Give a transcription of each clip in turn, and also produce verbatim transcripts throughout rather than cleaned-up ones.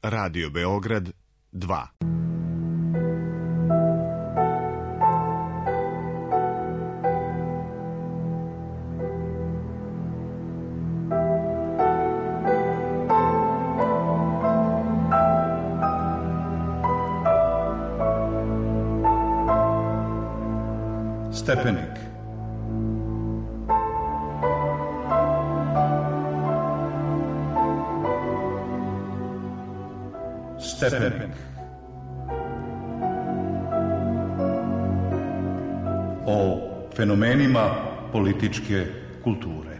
Radio Beograd dva. Stepenik. Stepenik. O fenomenima političke kulture.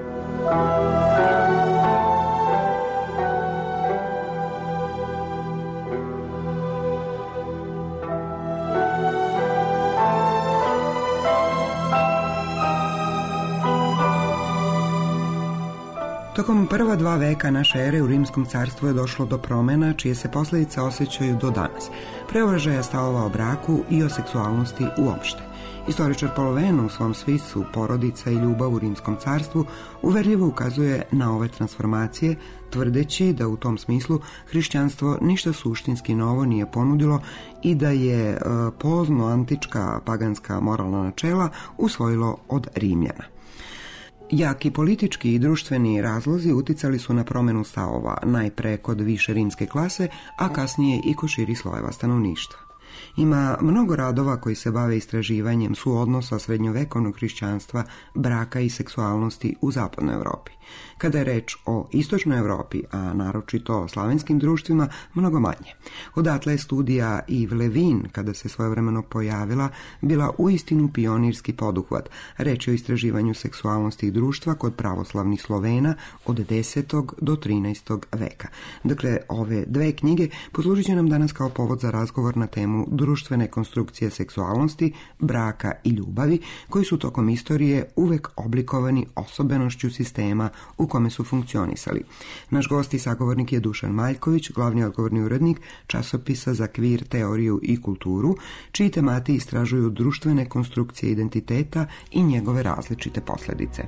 Tokom prva dva veka naše ere u Rimskom carstvu je došlo do promjena čije se posljedice osjećaju do danas, preobražaja stavova o braku i o seksualnosti uopšte. Istoričar Polovenu u svom spisu Porodica i ljubav u Rimskom carstvu uverljivo ukazuje na ove transformacije, tvrdeći da u tom smislu hrišćanstvo ništa suštinski novo nije ponudilo i da je e, pozno antička paganska moralna načela usvojilo od Rimljana. Jaki politički i društveni razlozi uticali su na promjenu stavova, najpre kod više rimske klase, a kasnije i kod širih slojeva stanovništva. Ima mnogo radova koji se bave istraživanjem suodnosa srednjovekovnog hrišćanstva, braka i seksualnosti u zapadnoj Europi. Kada je reč o istočnoj Europi, a naročito o slavenskim društvima, mnogo manje. Odatle je studija Yves Levin, kada se svojevremeno pojavila, bila uistinu pionirski poduhvat. Reč je o istraživanju seksualnosti i društva kod pravoslavnih Slovena od desetog do trinaestog veka. Dakle, ove dve knjige poslužit će nam danas kao povod za razgovor na temu društvene konstrukcije seksualnosti, braka i ljubavi, koji su tokom istorije uvek oblikovani osobenošću sistema u kome su funkcionisali. Naš gost i sagovornik je Dušan Maljković, glavni odgovorni urednik časopisa za kvir, teoriju i kulturu, čiji temati istražuju društvene konstrukcije identiteta i njegove različite posljedice.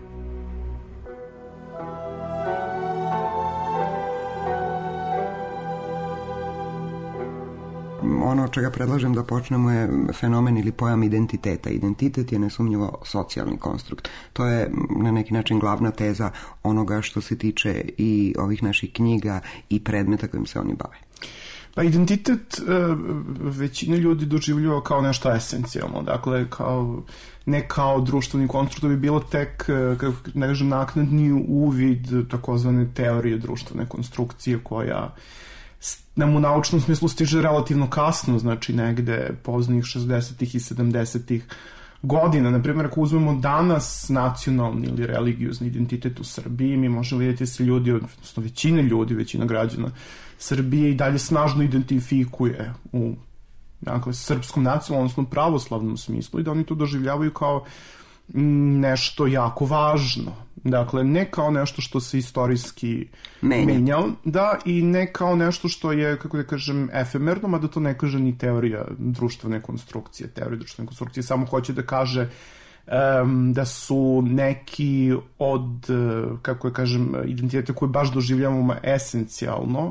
Ono od čega predlažem da počnemo je fenomen ili pojam identiteta. Identitet je nesumnjivo socijalni konstrukt. To je na neki način glavna teza onoga što se tiče i ovih naših knjiga i predmeta kojim se oni bave. Pa identitet većina ljudi doživljava kao nešto esencijalno, dakle kao, ne kao društveni konstrukt, da bi bilo tek, kako ne kažem, naknadni uvid takozvane teorije društvene konstrukcije koja nam u naučnom smislu stiže relativno kasno, znači negde poznih šezdesetih i sedamdesetih godina. Naprimjer, ako uzmemo danas nacionalni ili religiozni identitet u Srbiji, mi možemo vidjeti se ljudi, odnosno većina ljudi, većina građana Srbije i dalje snažno identifikuje u, dakle, srpskom nacionalnom, odnosno pravoslavnom smislu i da oni to doživljavaju kao nešto jako važno. Dakle, ne kao nešto što se istorijski menjalo, da, i ne kao nešto što je, kako da kažem, efemerno, mada to ne kaže ni teorija društvene konstrukcije. Teorija društvene konstrukcije samo hoće da kaže um, da su neki od, kako da kažem, identiteta koje baš doživljavamo esencijalno,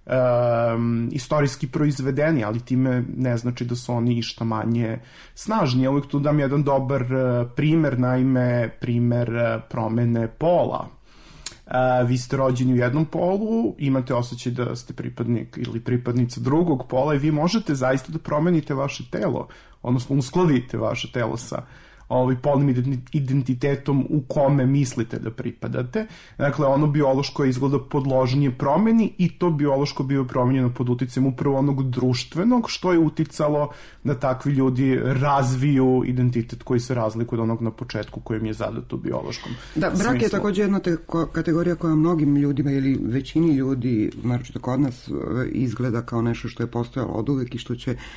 Um, istorijski proizvedeni, ali time ne znači da su oni išta manje snažni. Ja uvijek tu dam jedan dobar uh, primer, naime primer uh, promene pola. Uh, vi ste rođeni u jednom polu, imate osjećaj da ste pripadnik ili pripadnica drugog pola i vi možete zaista da promenite vaše telo, odnosno uskladite vaše telo sa ovaj polnim identitetom u kome mislite da pripadate. Dakle, ono biološko je izgleda podložnije promeni i to biološko bio promenjeno pod uticajem upravo onog društvenog, što je uticalo da takvi ljudi razviju identitet koji se razlikuje od onog na početku kojem je zadat u biološkom Da, brak smislu. Je također jedna te kategorija koja mnogim ljudima ili većini ljudi, naročito kod nas, izgleda kao nešto što je postojalo oduvek i što će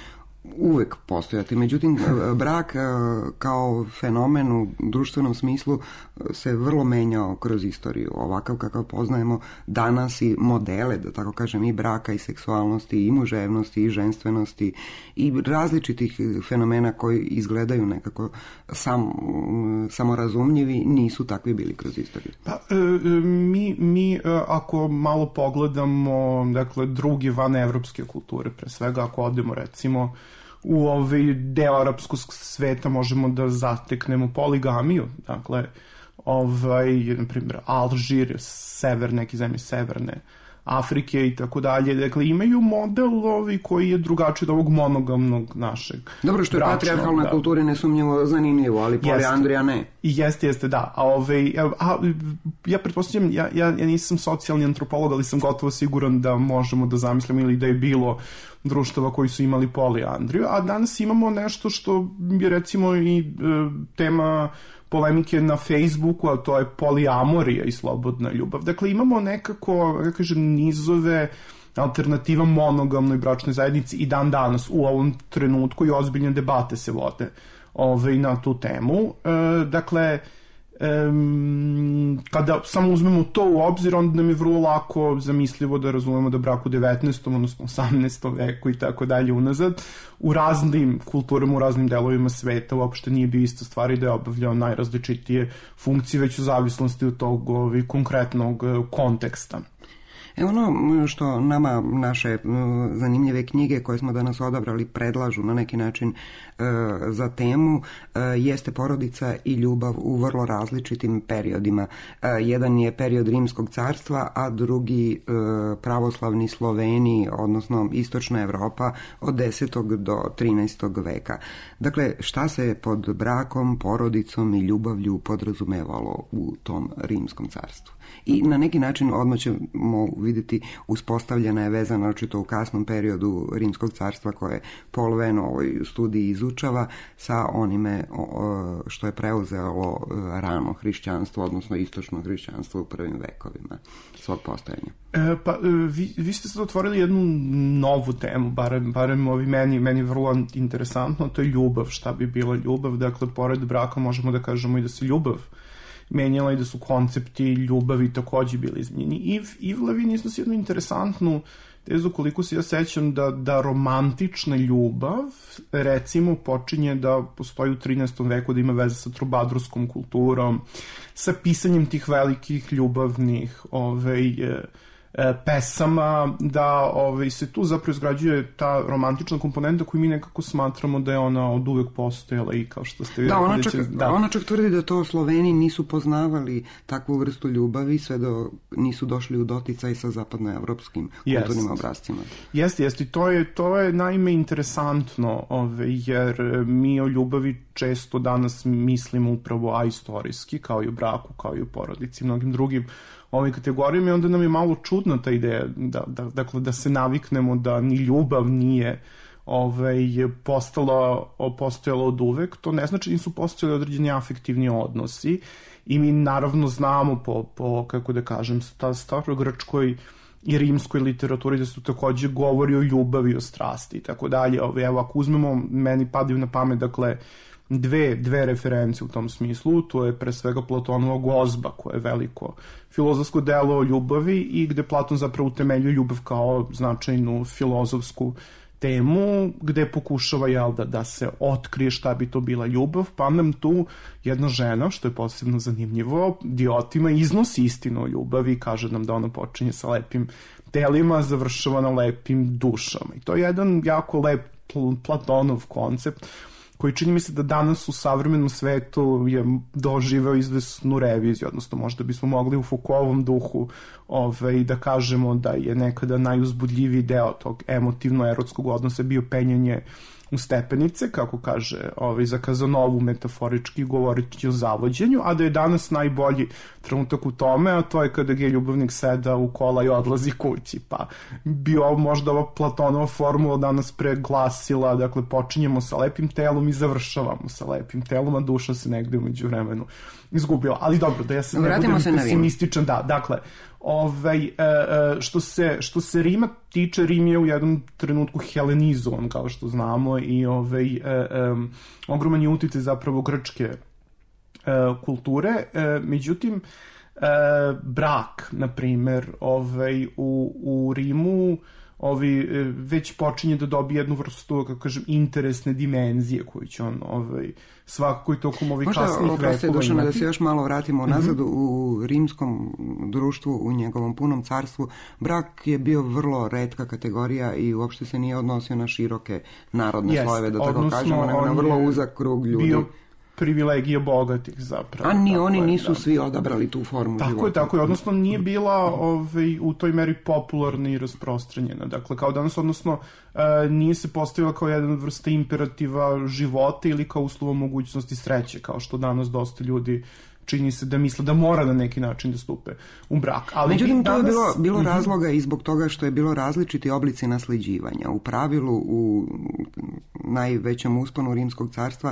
uvek postojati. Međutim, brak kao fenomen u društvenom smislu se vrlo menjao kroz istoriju. Ovakav kakav poznajemo danas i modele, da tako kažem, i braka i seksualnosti i muževnosti i ženstvenosti i različitih fenomena koji izgledaju nekako sam, samorazumljivi, nisu takvi bili kroz istoriju. Pa, mi, mi ako malo pogledamo, dakle, druge vanevropske kulture, pre svega ako odemo recimo u ovaj deo arapskog sveta, možemo da zateknemo poligamiju, dakle, ovaj, na primjer, Alžir, sever, neke zemlje severne Afrike i tako dalje. Dakle, imaju model ovi koji je drugačiji od ovog monogamnog našeg. Dobro, što je patrijarhalna da. kultura nesumnjivo zanimljivo, ali poliandrija ne. I jeste, jeste, da. A, ove, a, ja pretpostavljam, ja, ja, ja nisam socijalni antropolog, ali sam gotovo siguran da možemo da zamislimo ili da je bilo društava koji su imali poliandriju, a danas imamo nešto što je recimo i e, tema polemike na Facebooku, a to je poliamorija i slobodna ljubav. Dakle, imamo nekako, kako kažem, nizove alternativa monogamnoj bračnoj zajednici i dan danas u ovom trenutku i ozbiljne debate se vode ove, na tu temu. E, dakle, Um, kada samo uzmemo to u obzir, onda nam je vrlo lako zamislivo da razumemo da brak u devetnaestom odnosno osamnaestom veku i tako dalje unazad u raznim kulturama, u raznim delovima sveta uopšte nije bio isto stvari, da je obavljao najrazličitije funkcije već u zavisnosti od tog ovi, konkretnog konteksta. E ono što nama naše zanimljive knjige koje smo danas odabrali predlažu na neki način e, za temu e, jeste porodica i ljubav u vrlo različitim periodima. E, jedan je period Rimskog carstva, a drugi e, pravoslavni Sloveni, odnosno istočna Evropa od desetog do trinaestog veka. Dakle, šta se pod brakom, porodicom i ljubavlju podrazumevalo u tom Rimskom carstvu? I na neki način odmah ćemo vidjeti uspostavljena je veza, naročito u kasnom periodu Rimskog carstva koje Paul u ovoj studiji izučava sa onime što je preuzelo rano hrišćanstvo, odnosno istočno hrišćanstvo u prvim vekovima svog postojanja. E, pa, vi, vi ste sad otvorili jednu novu temu, barem, barem ovi meni, meni vrlo interesantno, to je ljubav. Šta bi bila ljubav? Dakle, pored braka možemo da kažemo i da se ljubav menjala i da su koncepti ljubavi takođe bili izmenjeni. Yves, Yves Levin iznosi jednu interesantnu tezu, koliko se ja sećam, da, da romantična ljubav recimo počinje da postoji u trinaestom veku, da ima veze sa trubadurskom kulturom, sa pisanjem tih velikih ljubavnih ovaj, pesama, da ovaj, se tu zapravo izgrađuje ta romantična komponenta koju mi nekako smatramo da je ona od uvek postojala i kao što ste... Da, ona čak, da. ona čak tvrdi da to Sloveni nisu poznavali takvu vrstu ljubavi sve do nisu došli u doticaj sa zapadnoevropskim kulturnim obrazcima. Jeste, jeste. To je, to je naime interesantno, ovaj, jer mi o ljubavi često danas mislimo upravo aistorijski, kao i u braku, kao i u porodici, mnogim drugim ovim kategorijama, i onda nam je malo čudna ta ideja da, da, dakle, da se naviknemo da ni ljubav nije ovaj, postala, postojala od uvek. To ne znači da nisu postojali određeni afektivni odnosi i mi naravno znamo po, po kako da kažem, starogrčkoj i rimskoj literaturi da su takođe govori o ljubavi, o strasti i tako dalje. Evo, ako uzmemo, meni padaju na pamet, dakle, Dve, dve reference u tom smislu, to je pre svega Platonova Gozba, koje je veliko filozofsko delo o ljubavi i gde Platon zapravo utemeljuje ljubav kao značajnu filozofsku temu, gde pokušava jel, da, da se otkrije šta bi to bila ljubav, pa nam tu jedna žena, što je posebno zanimljivo, Diotima iznosi istinu o ljubavi i kaže nam da ona počinje sa lepim telima, završava na lepim dušama. I to je jedan jako lep Platonov koncept, koji čini mi se da danas u savremenom svetu je doživeo izvesnu reviziju, odnosno možda bismo mogli u Foucaultovom duhu ovaj, da kažemo da je nekada najuzbudljiviji deo tog emotivno-erotskog odnosa bio penjanje u stepenice, kako kaže ovaj, za Kazanovu metaforički govoreći o zavođenju, a da je danas najbolji trenutak u tome, a to je kada gej ljubavnik seda u kola i odlazi kući, pa bi ovo možda ova Platonova formula danas preglasila, dakle počinjemo sa lepim telom i završavamo sa lepim telom, a duša se negde umeđu vremenu izgubila. Ali dobro, da ja se ne budem pesimističan, da, dakle, Ovaj, e, e, što, se, što se Rima tiče, Rim je u jednom trenutku helenizovan, kao što znamo, i ovaj, e, e, ogroman je uticaj zapravo grčke e, kulture. E, međutim, e, brak, na primer, ovaj, u, u Rimu ovi, već počinje da dobije jednu vrstu, kako kažem, interesne dimenzije koju će on ovaj, svakako i tokom ovih kasnih vekova imati. Možda, Dušan, da se još malo vratimo mm-hmm. nazad, u rimskom društvu, u njegovom punom carstvu, brak je bio vrlo retka kategorija i uopšte se nije odnosio na široke narodne yes, slojeve, da tako kažemo, nego na vrlo uzak krug ljudi. Bio privilegije bogatih zapravo. A ni oni nisu da. svi odabrali tu formu tako života. Tako je, tako je, odnosno nije bila ovaj, u toj meri popularna i rasprostranjena. Dakle, kao danas, odnosno e, nije se postavila kao jedan vrsta imperativa života ili kao uslova mogućnosti sreće, kao što danas dosta ljudi čini se da misle da mora na neki način da stupe u brak. Ali međutim, danas... to je bilo, bilo razloga i zbog toga što je bilo različiti oblici nasleđivanja. U pravilu, u najvećem usponu Rimskog carstva,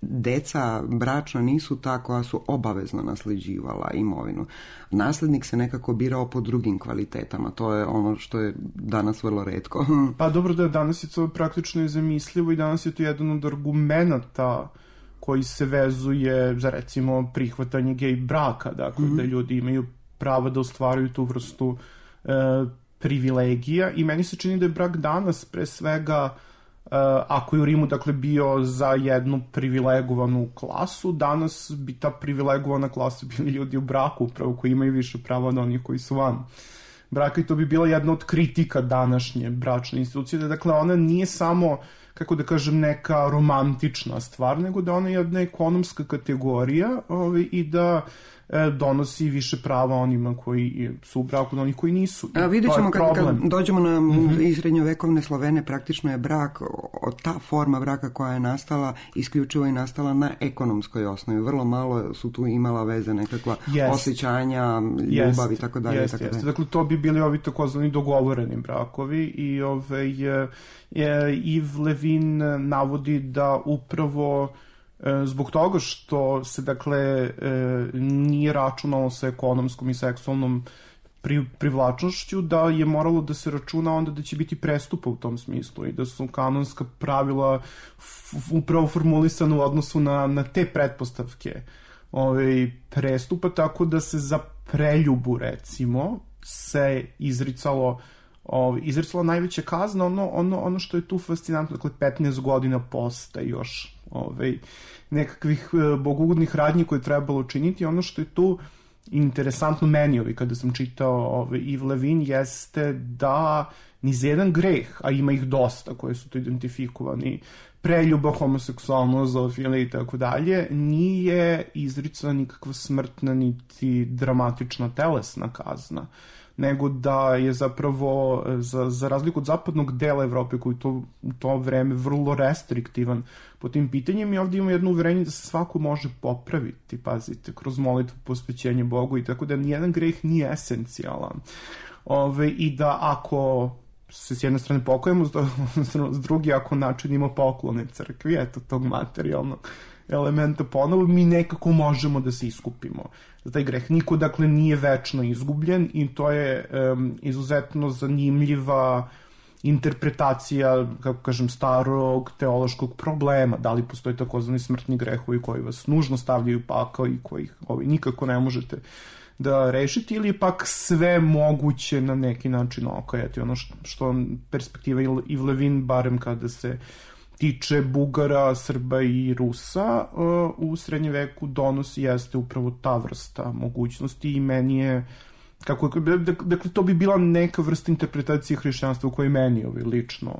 deca bračna nisu ta koja su obavezno nasleđivala imovinu. Naslednik se nekako birao po drugim kvalitetama. To je ono što je danas vrlo retko. Pa dobro, da danas je to praktično nezamislivo i danas je to jedan od argumenata koji se vezuje za, recimo, prihvatanje gej braka, dakle, mm-hmm. da ljudi imaju pravo da ostvaruju tu vrstu e, privilegija. I meni se čini da je brak danas, pre svega, e, ako je u Rimu, dakle, bio za jednu privilegovanu klasu, danas bi ta privilegovana klasa bili ljudi u braku, upravo koji imaju više prava od onih koji su van braka, i to bi bila jedna od kritika današnje bračne institucije. Dakle, ona nije samo, kako da kažem, neka romantična stvar, nego da ona je jedna ekonomska kategorija ovaj, i da e, donosi više prava onima koji su u braku od onih koji nisu. A vidjet ćemo kad, kad dođemo na mm-hmm. srednjovekovne Slovene, praktično je brak, ta forma braka koja je nastala, isključivo je nastala na ekonomskoj osnovi. Vrlo malo su tu imala veze nekakva yes. osjećanja, ljubav yes. i tako dalje. Yes, tako yes. Dakle, to bi bili ovi takozvani dogovoreni brakovi i ovaj, je, je, Yves Levin navodi da upravo zbog toga što se, dakle, nije računalo sa ekonomskom i seksualnom pri, privlačnošću, da je moralo da se računa onda da će biti prestupa u tom smislu i da su kanonska pravila f, upravo formulisana u odnosu na, na te pretpostavke ovaj, prestupa, tako da se za preljubu, recimo, se izricalo Ovaj, izricala najveća kazna, ono, ono, ono što je tu fascinantno, dakle, petnaest godina posta još ovaj, nekakvih e, bogougodnih radnji koje je trebalo učiniti. Ono što je tu interesantno meni, ovaj, kada sam čitao ovaj, Yves Levin, jeste da ni za jedan greh, a ima ih dosta koje su tu identifikovani, preljuba, homoseksualnost, zoofilija i tako dalje, nije izricana nikakva smrtna niti dramatična telesna kazna, nego da je zapravo, za, za razliku od zapadnog dela Evrope, koji to, u to vreme vrlo restriktivan po tim pitanjem, i ovdje imamo jedno uverenje da se svako može popraviti, pazite, kroz molitvu, posvećenje Bogu, i tako da nijedan greh nije esencijalan. Ove, I da ako se s jedne strane pokojemo, s druge ako načinimo poklone crkvi, eto tog materijalnog elementa ponovo, mi nekako možemo da se iskupimo za taj greh. Niko, dakle, nije večno izgubljen i to je um, izuzetno zanimljiva interpretacija, kako kažem, starog teološkog problema. Da li postoji takozvani smrtni grehovi koji vas nužno stavljaju pakao i kojih ovaj, nikako ne možete da rešiti, ili pak sve moguće na neki način okajati. Ono što, što perspektiva Yves Levin, barem kada se tiče Bugara, Srba i Rusa u srednjem veku donosi, jeste upravo ta vrsta mogućnosti, i meni je, kako, dakle, to bi bila neka vrsta interpretacije hrišćanstva u kojoj meni ovaj, lično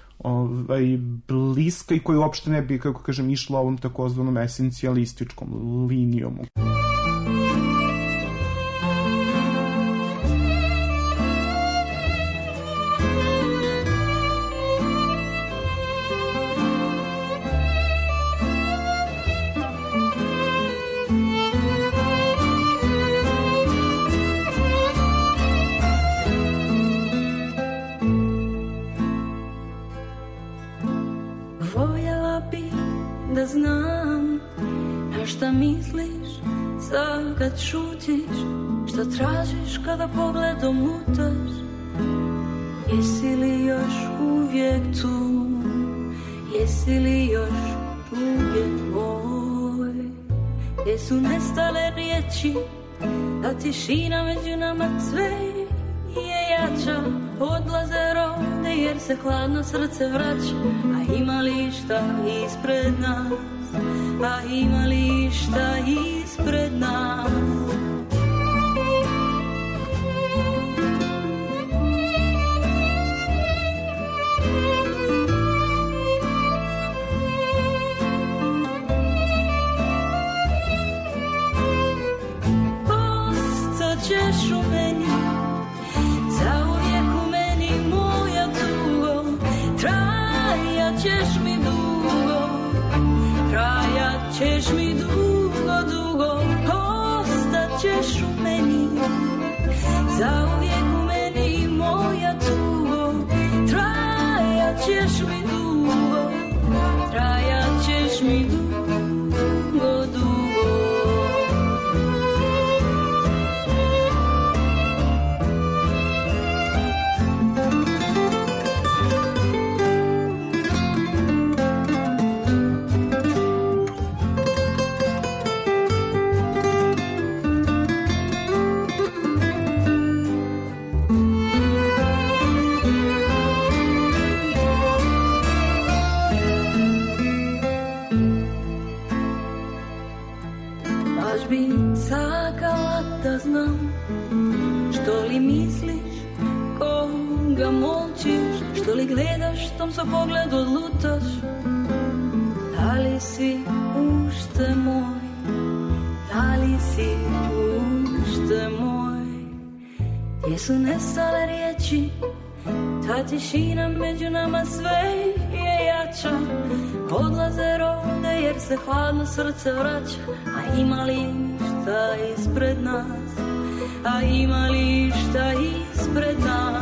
ovaj, bliska i koja uopšte ne bi, kako kažem, išla ovom takozvanom esencijalističkom linijom. glasa kad šutiš, šta tražiš kada pogledom lutaš? Jesi li još uvijek tu? Jesi li još uvijek moj? Jesu nestale riječi, a tišina među nama sve je jača. Odlaze rode jer se hladno srce vraća. A ima li šta ispred nas? A ima li šta ispred nas? Ćeš u meni, zauvijek u meni moja tugo, trajat ćeš mi dugo, trajat ćeš mi dugo, dugo, ostat ćeš u meni, zauvijek u meni moja tugo, trajat ćeš mi dugo, trajat ćeš mi dugo, dugo. Što li gledaš, tom svoj pogled odlutaš? Da li si ušte moj? Da li si ušte moj? Gdje su nestale riječi? Ta tišina među nama sve je jača. Odlaze rode jer se hladno srce vraća. A ima li šta ispred nas? A ima li šta ispred nas?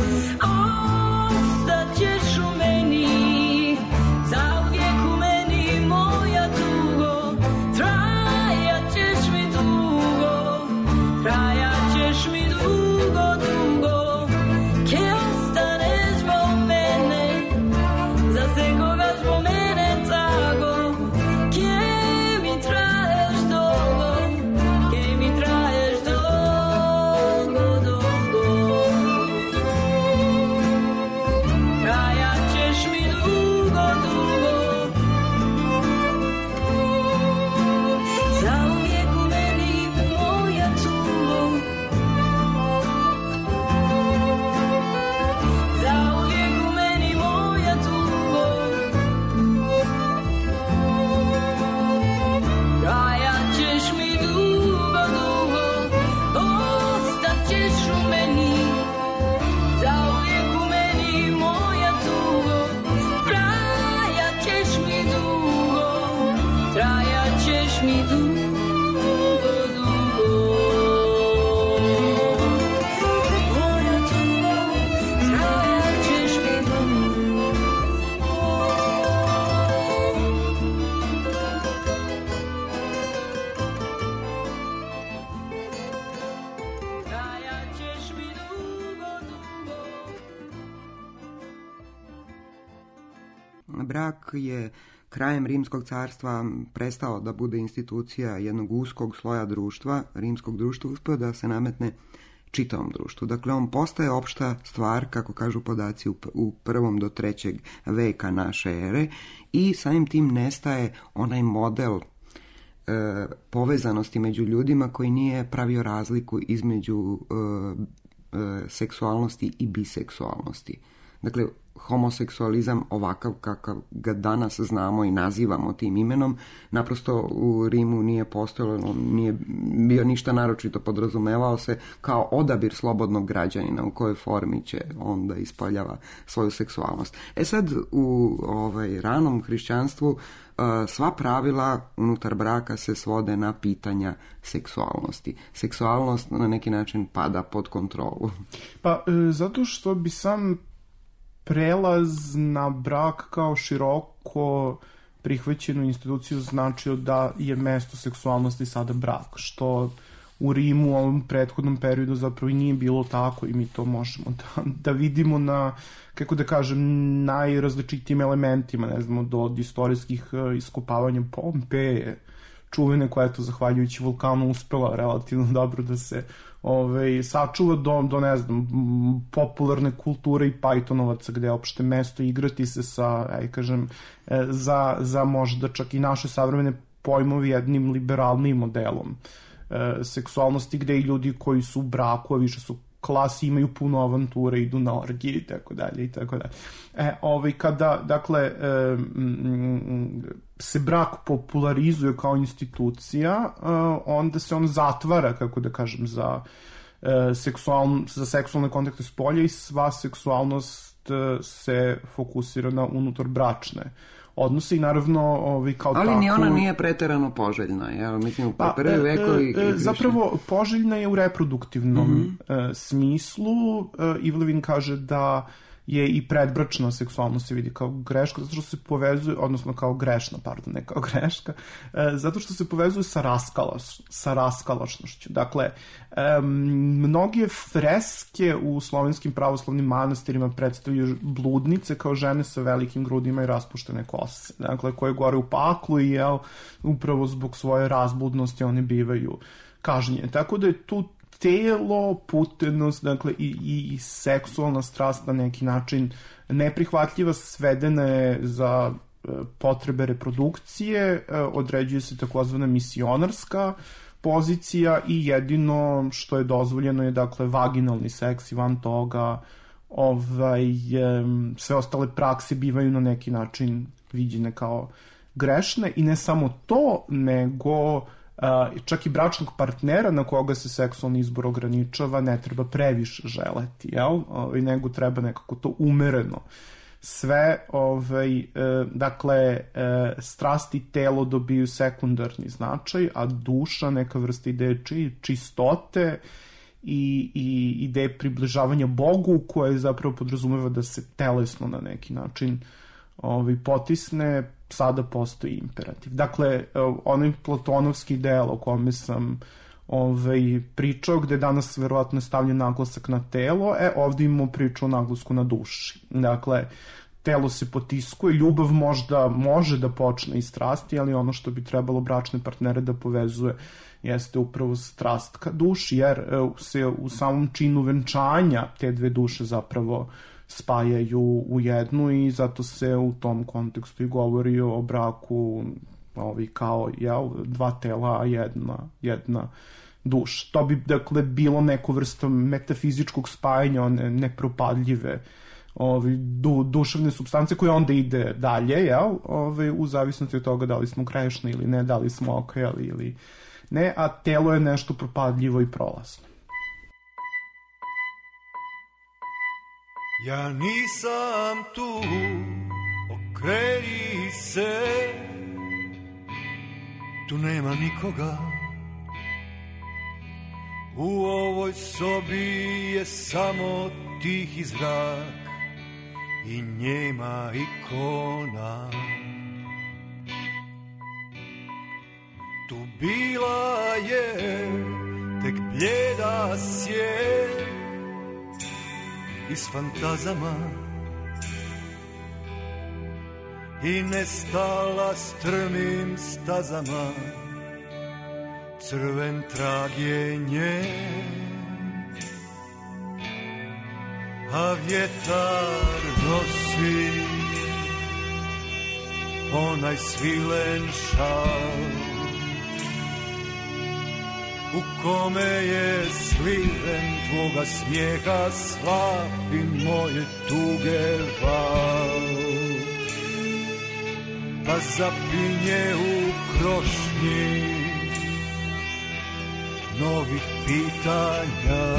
Ćeš u meni, zauvijek u meni moja tugo, trajat ćeš mi dugo, trajat ćeš mi dugo, dugo, kje ostaneš zbog mene, za se koga zbog mene tako, kje mi traješ dugo, kje mi traješ dugo, dugo. Brak je krajem Rimskog carstva prestao da bude institucija jednog uskog sloja društva, rimskog društva, uspio da se nametne čitavom društvu. Dakle, on postaje opšta stvar, kako kažu podaci, u prvom do trećeg veka naše ere i samim tim nestaje onaj model e, povezanosti među ljudima koji nije pravio razliku između e, e, seksualnosti i biseksualnosti. Dakle, homoseksualizam ovakav kakav ga danas znamo i nazivamo tim imenom, naprosto u Rimu nije postojalo, nije bio ništa naročito, podrazumevao se kao odabir slobodnog građanina u kojoj formi će on da ispoljava svoju seksualnost. E sad, u ovaj, ranom hrišćanstvu sva pravila unutar braka se svode na pitanja seksualnosti. Seksualnost na neki način pada pod kontrolu. Pa, zato što bi sam prelaz na brak kao široko prihvaćenu instituciju značio da je mesto seksualnosti sada brak, što u Rimu u ovom prethodnom periodu zapravo i nije bilo tako i mi to možemo da, da vidimo na, kako da kažem, najrazličitijim elementima, ne znamo, do, od istorijskih iskopavanja Pompeje, čuvene koja je to zahvaljujući vulkanu uspela relativno dobro da se ove, sačuva do, do, ne znam, popularne kulture i pajtonovaca gde je opšte mesto igrati se sa, aj kažem, za, za možda čak i naše savremene pojmovi jednim liberalnim modelom e, seksualnosti gde i ljudi koji su u braku, a više su klasi, imaju puno avanture, idu na orgije i tako dalje i tako dalje. E, ovaj, kada, dakle, e, m, se brak popularizuje kao institucija, e, onda se on zatvara, kako da kažem, za, e, seksual, za seksualne kontakte s polja i sva seksualnost e, se fokusira na unutar bračne odnose i naravno ovaj, kao ali tako... Ali ni ona nije preterano poželjna, ja mislim u pa, prvi vekovi... E, e, zapravo poželjna je u reproduktivnom mm-hmm. e, smislu. E, Ivlevin kaže da je i predbračna seksualnost se vidi kao greška, zato što se povezuje, odnosno kao grešna, pardon, ne kao greška, e, zato što se povezuje sa, raskalaš, sa raskalašnošću. Dakle, e, mnoge freske u slovenskim pravoslavnim manastirima predstavljaju bludnice kao žene sa velikim grudima i raspuštene kose, dakle, koje gore u paklu i jel, upravo zbog svoje razbludnosti one bivaju kažnjene. Tako da je tu telo, putenost, dakle i, i, i seksualna strast na neki način neprihvatljiva, svedena je za e, potrebe reprodukcije, e, određuje se takozvana misionarska pozicija i jedino što je dozvoljeno je dakle vaginalni seks i van toga ovaj, e, sve ostale prakse bivaju na neki način viđene kao grešne i ne samo to, nego Uh, čak i bračnog partnera na koga se seksualni izbor ograničava ne treba previše želeti, jel? Uh, nego treba nekako to umereno. Sve, ovaj, uh, dakle, uh, strast i telo dobiju sekundarni značaj, a duša, neka vrsta ideje či, čistote i, i ideje približavanja Bogu, koje zapravo podrazumeva da se telesno na neki način ovaj, potisne, sada postoji imperativ. Dakle, onaj platonovski deo o kome sam ovaj, pričao, gde danas verovatno je stavljen naglasak na telo, e, ovdje imamo priču o naglasku na duši. Dakle, telo se potiskuje, ljubav možda može da počne iz strasti, ali ono što bi trebalo bračne partnere da povezuje jeste upravo strast ka duši, jer se u samom činu venčanja te dve duše zapravo spajaju u jednu i zato se u tom kontekstu i govori o braku ovi, kao jel, dva tela, a jedna, jedna duša. To bi dakle bilo neko vrsta metafizičkog spajanja, one nepropadljive ovi, du, duševne supstance koje onda ide dalje, jel, ovi, u zavisnosti od toga da li smo grešni ili ne, da li smo okajali ili ne, a telo je nešto propadljivo i prolazno. Ja nisam tu, okreni se, tu nema nikoga. U ovoj sobi je samo tihi zrak i njema ikona. Tu bila je tek bljeda svijet iz fantazama i nestala strmim stazama, crven trag je nje, a vjetar nosi onaj svilen šal u kome je sliven tvoga smijeha slab i moje tuge val. Pa zapinje u krošnji novih pitanja,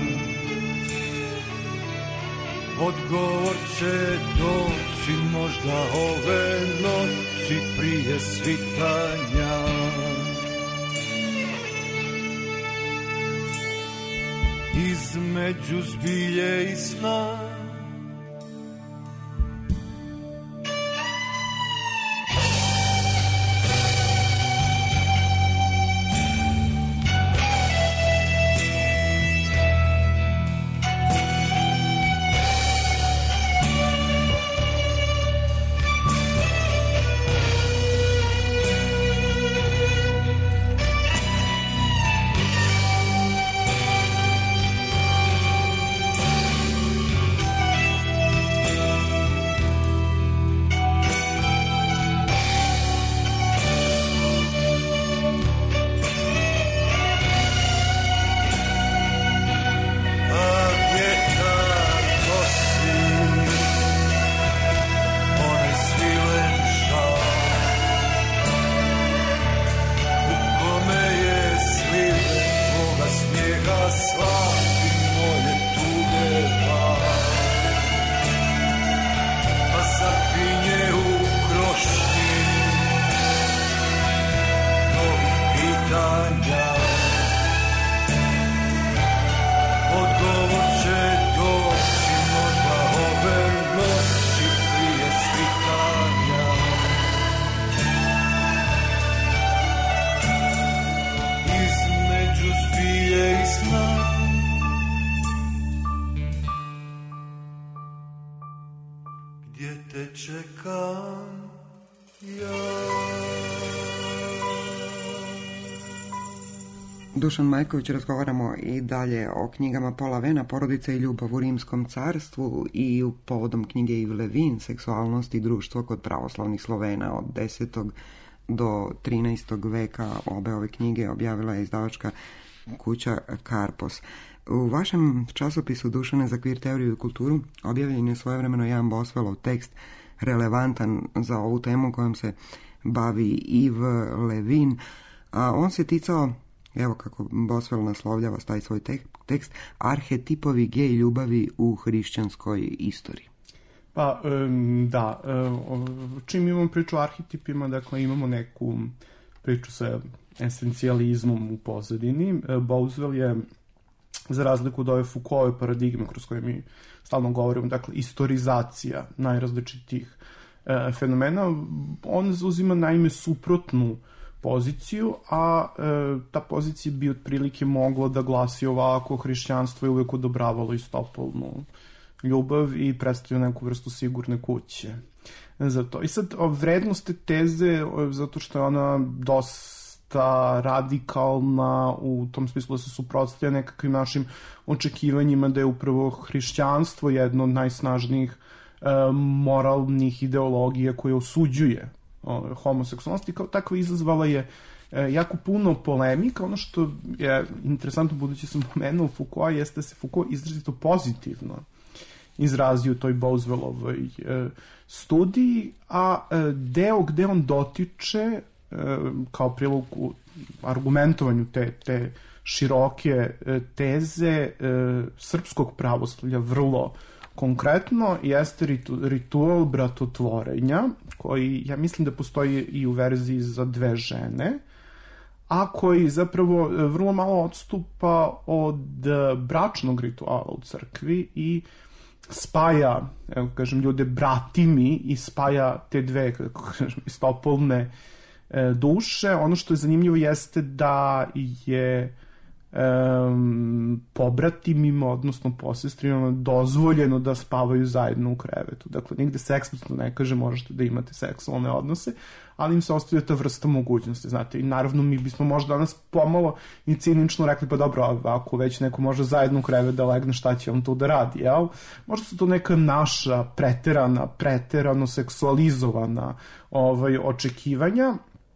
odgovor će doći možda ove noći prije svitanja. Između zbilje i sna gdje te čekam ja. Dušan Majković, razgovaramo i dalje o knjigama Pola Vena, Porodica i ljubav u Rimskom carstvu, i u povodom knjige Yves Levin, Seksualnost i društvo kod pravoslavnih Slovena od desetog do trinaestog veka. Obe ove knjige objavila je izdavačka kuća Karpos. U vašem časopisu, Dušane, za queer teoriju i kulturu objavljen je svojevremeno Jan Boswellov tekst relevantan za ovu temu kojom se bavi Yves Levin, a on se ticao, evo kako Boswell naslovljava taj svoj tekst, arhetipovi gej ljubavi u hrišćanskoj istoriji. Pa, um, da, um, čim imamo priču o arhetipima, dakle imamo neku priču sa esencijalizmom u pozadini. Boswell je, za razliku od ove Foucaultove paradigme kroz koje mi stalno govorimo, dakle, istorizacija najrazličitih e, fenomena, on uzima naime suprotnu poziciju, a e, ta pozicija bi otprilike mogla da glasi ovako: hrišćanstvo je uvek odobravalo istopolnu ljubav i predstavlja neku vrstu sigurne kuće za to. I sad, vrednost te teze, zato što je ona dosta radikalna u tom smislu da se suprotstavlja nekakvim našim očekivanjima da je upravo hrišćanstvo jedno od najsnažnijih e, moralnih ideologija koje osuđuje o, homoseksualnost, i kao takva izazvala je e, jako puno polemika. Ono što je interesantno, budući sam pomenuo Foucault, jeste da se Foucault izrazito pozitivno izrazio u toj Boswellovoj e, studiji, a e, deo gde on dotiče e, kao prilog u argumentovanju te, te široke e, teze e, srpskog pravoslavlja vrlo konkretno jeste ritu, ritual bratotvorenja, koji ja mislim da postoji i u verziji za dve žene, a koji zapravo vrlo malo odstupa od bračnog rituala u crkvi i spaja, evo kažem, ljude bratimi i spaja te dve, kako kažem, istopolne e, duše. Ono što je zanimljivo jeste da je um, pobratimima, odnosno posestrimima, dozvoljeno da spavaju zajedno u krevetu. Dakle, nigde se eksplicitno ne kaže možete da imate seksualne odnose, ali im se ostavlja ta vrsta mogućnosti, znate. I naravno mi bismo možda danas pomalo i cinično rekli, pa dobro, ako već neko može zajedno u krevet da legne, šta će on tu da radi, jel? Možda su to neka naša preterana, preterano seksualizovana ovaj, očekivanja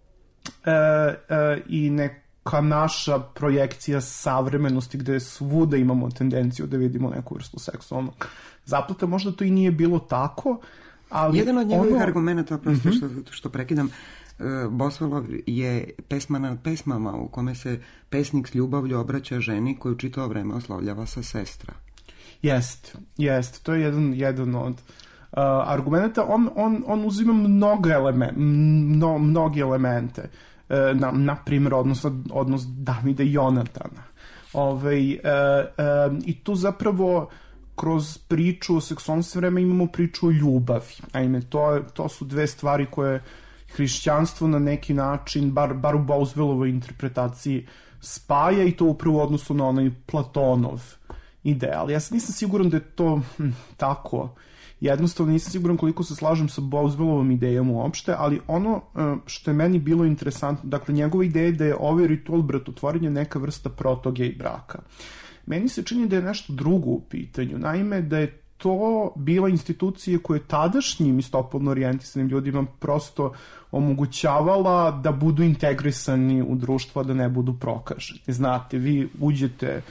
e, e, i neka naša projekcija savremenosti gde svuda imamo tendenciju da vidimo neku vrstu seksualnog zapleta. Možda to i nije bilo tako, ali jedan od njegovih ono... argumenta, prosto mm-hmm. što, što prekidam, uh, Boswellov je pesma nad pesmama u kome se pesnik s ljubavlju obraća ženi koju čitavo vreme oslovljava sa sestra. Jest, jest. To je jedan, jedan od uh, argumenta. On, on, on uzima mnogo elemen, mno, mnogi elemente. Uh, na, na primjer, odnos, odnos Davida i Jonatana. Ovaj, uh, uh, I tu zapravo kroz priču o seksualnosti vreme imamo priču o ljubavi. Naime, to, to su dve stvari koje hrišćanstvo na neki način, bar, bar u Boswellovoj interpretaciji, spaja, i to upravo u odnosu na onaj Platonov ideal. Ja sam nisam siguran da je to hm, tako. Jednostavno nisam siguran koliko se slažem sa Boswellovom idejom uopšte, ali ono što je meni bilo interesantno, dakle njegova ideja je da je ovaj ritual bratotvorenja neka vrsta proto-gej braka. Meni se čini da je nešto drugo u pitanju. Naime, da je to bila institucija koja je tadašnjim istopolno orijentisanim ljudima prosto omogućavala da budu integrisani u društvo, da ne budu prokaženi. Znate, vi uđete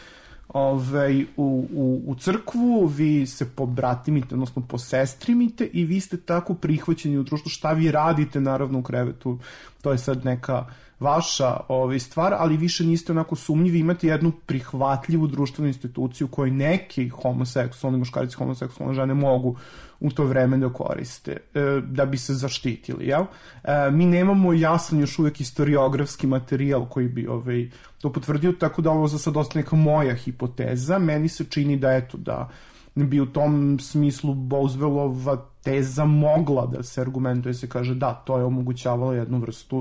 ovaj, u, u, u crkvu, vi se pobratimite, odnosno posestrimite i vi ste tako prihvaćeni u društvu. Šta vi radite, naravno, u krevetu, to je sad neka vaša ovaj, stvar, ali više niste onako sumnjivi, imate jednu prihvatljivu društvenu instituciju koju neki homoseksualni muškarci, homoseksualne žene mogu u to vreme da koriste, e, da bi se zaštitili, jel? E, mi nemamo jasan još uvijek historiografski materijal koji bi ovaj, to potvrdio, tako da ovo za sad ostaje neka moja hipoteza. Meni se čini da, eto, da bi u tom smislu Boswellova teza mogla da se argumentuje, se kaže da, to je omogućavalo jednu vrstu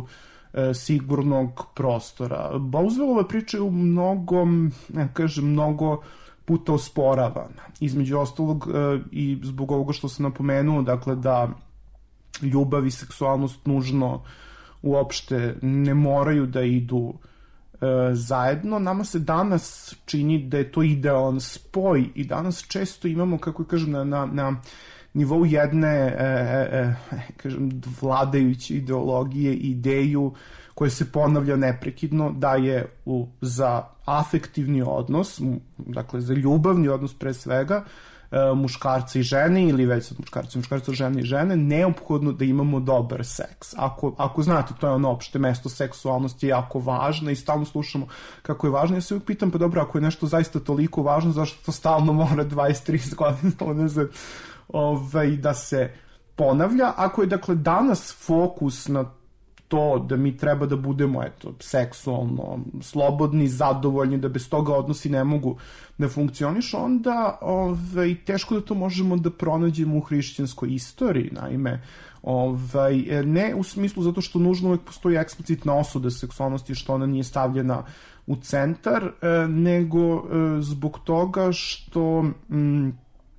sigurnog prostora. Boswellove priče u mnogo, ne kažem, mnogo puta osporava. Između ostalog e, i zbog ovoga što sam napomenuo, dakle da ljubav i seksualnost nužno uopšte ne moraju da idu e, zajedno. Nama se danas čini da je to idealan spoj i danas često imamo, kako kažem, na, na, na nivou jedne e, e, e, kažem, vladajuće ideologije, ideju koja se ponavlja neprekidno, da je u, za afektivni odnos, dakle za ljubavni odnos pre svega, muškarca i žene ili već sad muškarca i muškarca, žene i žene, neophodno da imamo dobar seks. Ako, ako znate, to je ono opšte mesto seksualnosti je jako važno i stalno slušamo kako je važno. Ja se uvijek pitam, pa dobro, ako je nešto zaista toliko važno, zašto to stalno mora dvadeset do trideset godina unazad ovaj, da se ponavlja? Ako je, dakle, danas fokus na to da mi treba da budemo, eto, seksualno slobodni, zadovoljni, da bez toga odnosi ne mogu da funkcionišu, onda ovaj, teško da to možemo da pronađemo u hrišćanskoj istoriji. Naime, ovaj, ne u smislu zato što nužno uvek postoji eksplicitna osuda seksualnosti, što ona nije stavljena u centar, nego zbog toga što mm,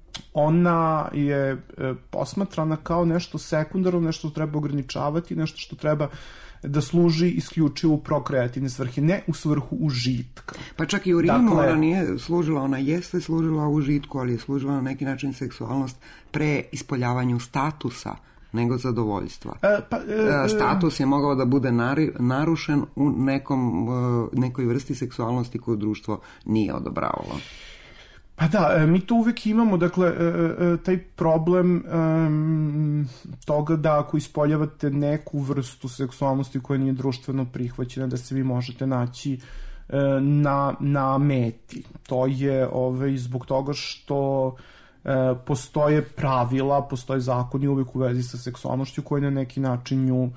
ona je posmatrana kao nešto sekundarno, nešto što treba ograničavati, nešto što treba da služi isključivo u prokreativne svrhe, ne u svrhu užitka. Pa čak i u Rimu dakle, ona nije služila, ona jeste služila užitku, ali je služila na neki način seksualnost pre ispoljavanju statusa nego zadovoljstva. E, pa, e, Status je mogao da bude nari, narušen u nekom, nekoj vrsti seksualnosti koju društvo nije odobravalo. Pa da, mi tu uvek imamo, dakle, taj problem um, toga da ako ispoljavate neku vrstu seksualnosti koja nije društveno prihvaćena, da se vi možete naći na, na meti. To je ovaj, zbog toga što e, postoje pravila, postoje zakoni uvek u vezi sa seksualnošću koji na neki način nju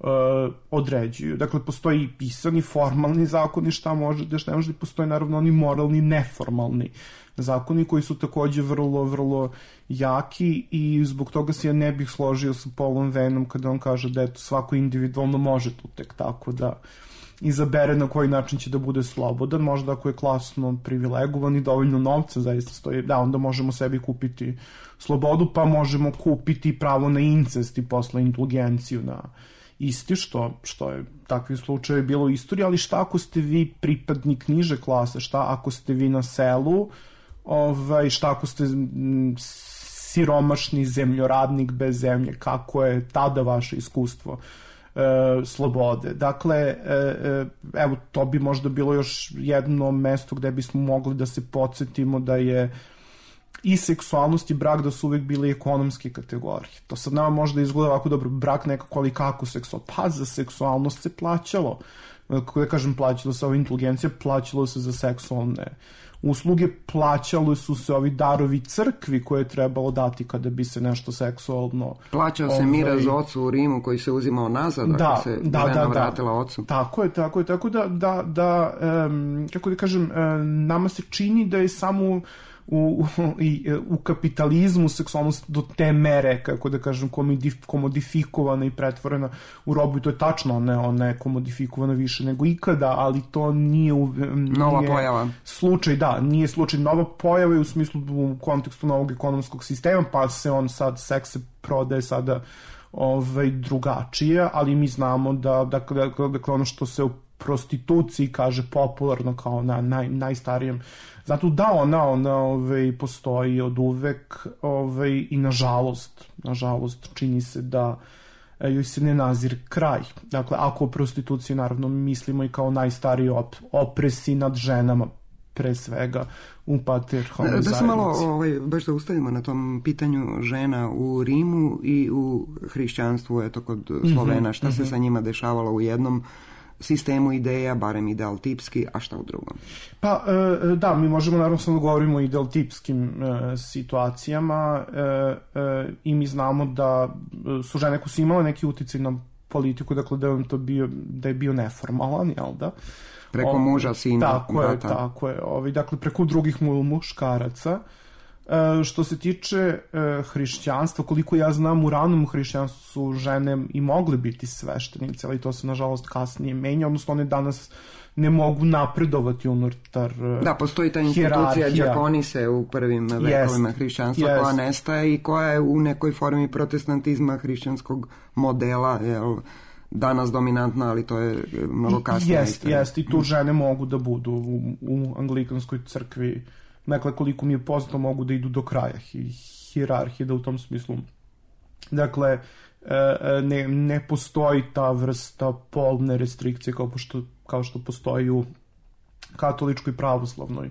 određuju. Dakle, postoji i pisani, formalni zakoni šta može, da šta ne može, postoje naravno oni moralni, neformalni zakoni koji su takođe vrlo, vrlo jaki i zbog toga se ja ne bih složio sa Paulom Venom kada on kaže da eto, svako individualno može tu tek tako da izabere na koji način će da bude slobodan, možda ako je klasno privilegovan i dovoljno novca zaista stoji, da, onda možemo sebi kupiti slobodu, pa možemo kupiti pravo na incest i posle indulgenciju na isti, što, što je takvih slučaje bilo u istoriji, ali šta ako ste vi pripadnik niže klase, šta ako ste vi na selu, ovaj, šta ako ste m, siromašni zemljoradnik bez zemlje, kako je tada vaše iskustvo e, slobode. Dakle, e, e, evo, to bi možda bilo još jedno mesto gde bismo mogli da se podsjetimo da je i seksualnost i brak da su uvek bile ekonomske kategorije. To sad nama možda izgleda ovako dobro, brak nekako, ali kako seksualnost? Pa za seksualnost se plaćalo. Kako da kažem, plaćalo se ova inteligencija, plaćalo se za seksualne usluge, plaćalo su se ovi darovi crkvi koje je trebalo dati kada bi se nešto seksualno... Plaćao se ovaj... miraz ocu u Rimu koji se uzimao nazad, da, ako se da, žena da, vratila da. Ocu. Tako je, tako je, tako da, da, da um, kako da kažem, um, nama se čini da je samo U, u, i, u kapitalizmu seksualnost do te mere, kako da kažem, komodifikovana i pretvorena u robu, i to je tačno, ne, ona je komodifikovana više nego ikada, ali to nije, nije nova pojava. Slučaj, da, nije slučaj nova pojava u smislu u kontekstu novog ekonomskog sistema, pa se on sad, seks se prodaje sada ovaj, drugačije, ali mi znamo da, dakle, dakle ono što se u prostituciji kaže popularno kao na naj, najstarijem. Zato da ona, ona ovaj, postoji od uvek ovaj, i nažalost, nažalost čini se da joj se ne nazir kraj. Dakle, ako o prostituciji naravno mislimo i kao najstariji op, opresi nad ženama, pre svega u patrijarhalnoj zajednici. Da se malo ovaj, baš da ustavimo na tom pitanju žena u Rimu i u hrišćanstvu, eto kod Slovena, šta mm-hmm. se sa njima dešavalo u jednom sistemu ideja, barem ideal tipski, a šta u drugom? Pa, da, mi možemo naravno samo govorimo o ideal tipskim situacijama i mi znamo da su žene koje su imale neki uticaj na politiku, dakle da je to bio, da je bio neformalan, jel da? Preko muža, sina, tako brata. Je, tako je. Ovi, dakle, preko drugih muškaraca. Uh, što se tiče uh, hrišćanstva, koliko ja znam, u ranom hrišćanstvu su žene i mogle biti sveštenice, ali to se nažalost kasnije menja, odnosno one danas ne mogu napredovati unutar uh, Da, postoji ta institucija đakonise u prvim yes, vekovima hrišćanstva yes. koja nestaje i koja je u nekoj formi protestantizma hrišćanskog modela, jel, danas dominantna, ali to je mnogo kasnije. Jest, jest, i tu žene mogu da budu u, u anglikanskoj crkvi. Dakle, koliko mi je poznato, mogu da idu do kraja hijerarhije, da u tom smislu. Dakle, ne, ne postoji ta vrsta polne restrikcije kao što, kao što postoji u katoličkoj i pravoslavnoj.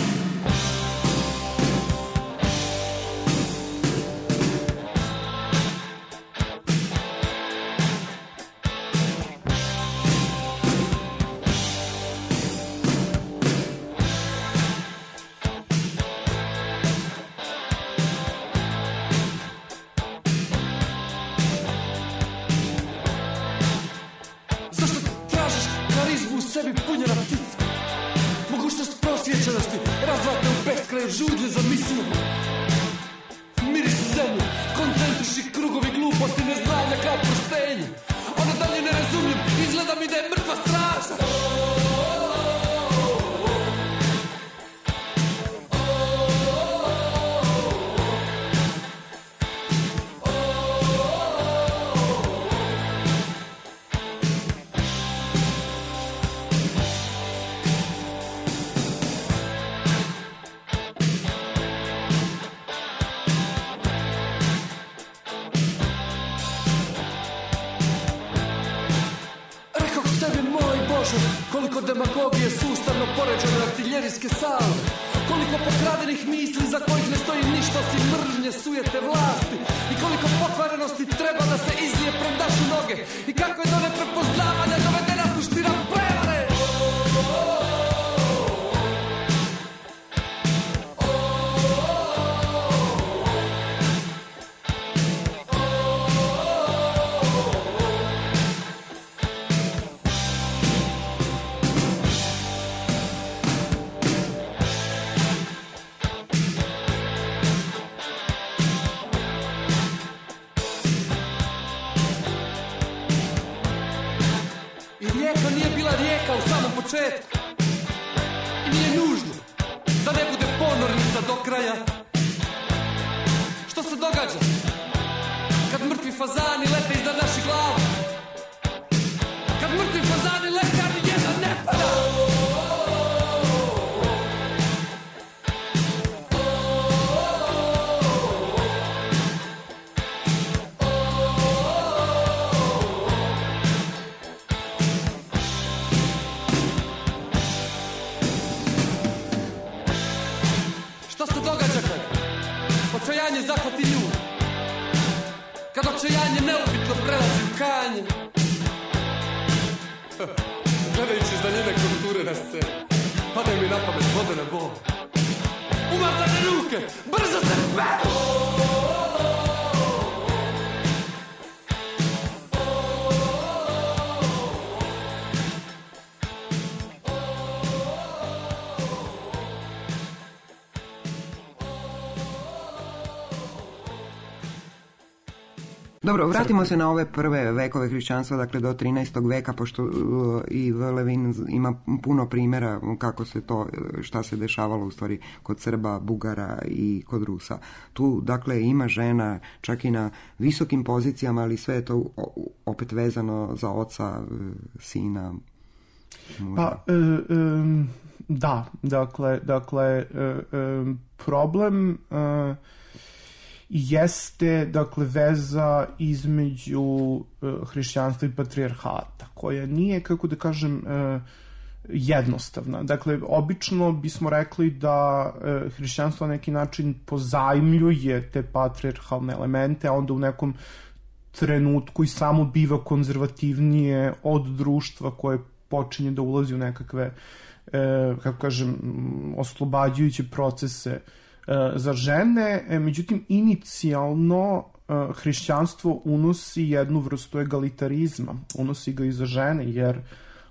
Žudlje za misiju, miris zemlju, koncentriši krugovi gluposti, neznanja kao prostenje. Ono dalje ne razumijem, izgleda mi da je mrtva straža. Koliko demagogije sustavno poređene artiljerijske salve, koliko pokradenih misli za kojih ne stoji ništa osim mržnje sujete vlasti, i koliko pokvarenosti treba da se izlije pred naše noge, i kako je do neprepoznavanja dovedena suština prevare. Početku. I nije nužno da ne bude ponornica do kraja. Što se događa kad mrtvi fazani lete iznad naših glava? Kad mrtvi fazani lete, a ni jedan ne pada. Očajanje zahvati ljudi, kad očajanje neupitno prelazi u kanje. Gledajući iz daljine konture na sceni, padaju mi na pamet vodene bole. Umazane ruke, brzo se peru! Dobro, vratimo se na ove prve vekove hrišćanstva, dakle do trinaestog veka, pošto uh, i Levin ima puno primjera kako se to, šta se dešavalo u stvari kod Srba, Bugara i kod Rusa. Tu, dakle, ima žena čak i na visokim pozicijama, ali sve je to opet vezano za oca, sina. Pa, e, e, da, dakle, dakle e, e, problem... E, jeste, dakle, veza između uh, hrišćanstva i patrijarhata, koja nije, kako da kažem, uh, jednostavna. Dakle, obično bismo rekli da uh, hrišćanstvo na neki način pozajmljuje te patrijarhalne elemente, a onda u nekom trenutku i samo biva konzervativnije od društva koje počinje da ulazi u nekakve, uh, kako kažem, oslobađajuće procese za žene. Međutim, inicijalno hrišćanstvo unosi jednu vrstu egalitarizma, unosi ga i za žene, jer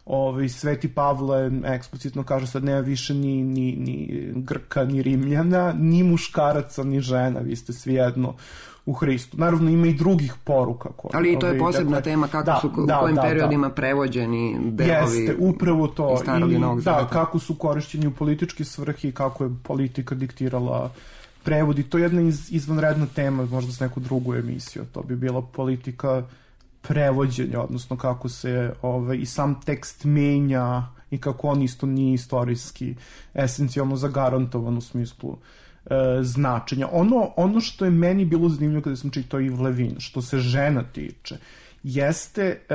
Ovaj, Sveti Pavle eksplicitno kaže sad nema više ni, ni, ni Grka, ni Rimljana, ni muškaraca, ni žena, vi ste svi jedno u Hristu. Naravno ima i drugih poruka. Koje, ali i to je ovaj, posebna dakle, tema kako da, su, u da, kojim da, periodima da. prevođeni delovi. Jeste, upravo to. Iz Starog i Novog da, Zaveta. kako su korišćeni u političke svrhe i kako je politika diktirala prevod. I to je jedna iz, izvanredna tema, možda s neku drugu emisiju. To bi bila politika prevođenja, odnosno kako se ovaj, i sam tekst menja i kako on isto nije istorijski esencijalno zagarantovan u smislu e, značenja. Ono, ono što je meni bilo zanimljivo kada sam čitao Yves Levin, što se žena tiče, jeste e,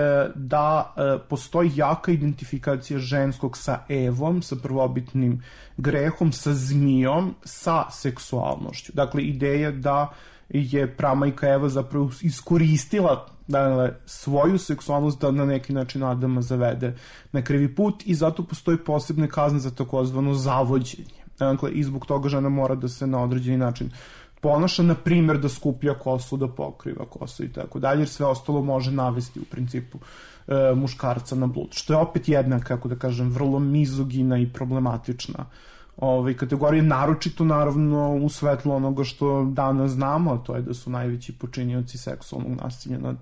da e, postoji jaka identifikacija ženskog sa Evom, sa prvobitnim grehom, sa zmijom, sa seksualnošću. Dakle, ideja da je pramajka Eva zapravo iskoristila dakle, svoju seksualnost da na neki način Adama zavede na krivi put i zato postoje posebne kazne za takozvano zavođenje. Dakle, i zbog toga žena mora da se na određeni način ponaša, na primjer da skuplja kosu, da pokriva kosu i tako dalje, jer sve ostalo može navesti u principu e, muškarca na blud, što je opet jedna, kako da kažem, vrlo mizogina i problematična Ove, kategorije, naročito naravno u svetlu onoga što danas znamo, a to je da su najveći počinioci seksualnog nasilja nad